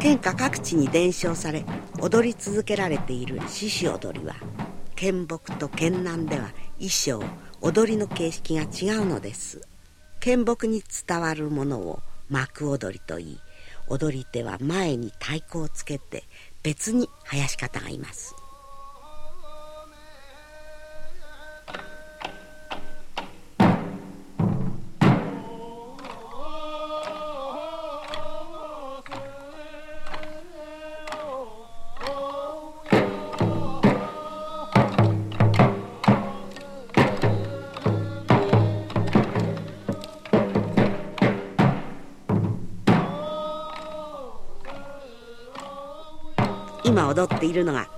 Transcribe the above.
県下各地に伝承され踊り続けられている獅子踊りは、県北と県南では衣装、踊りの形式が違うのです。県北に伝わるものを幕踊りといい、踊り手は前に太鼓をつけて別に囃し方がいます。今踊っているのが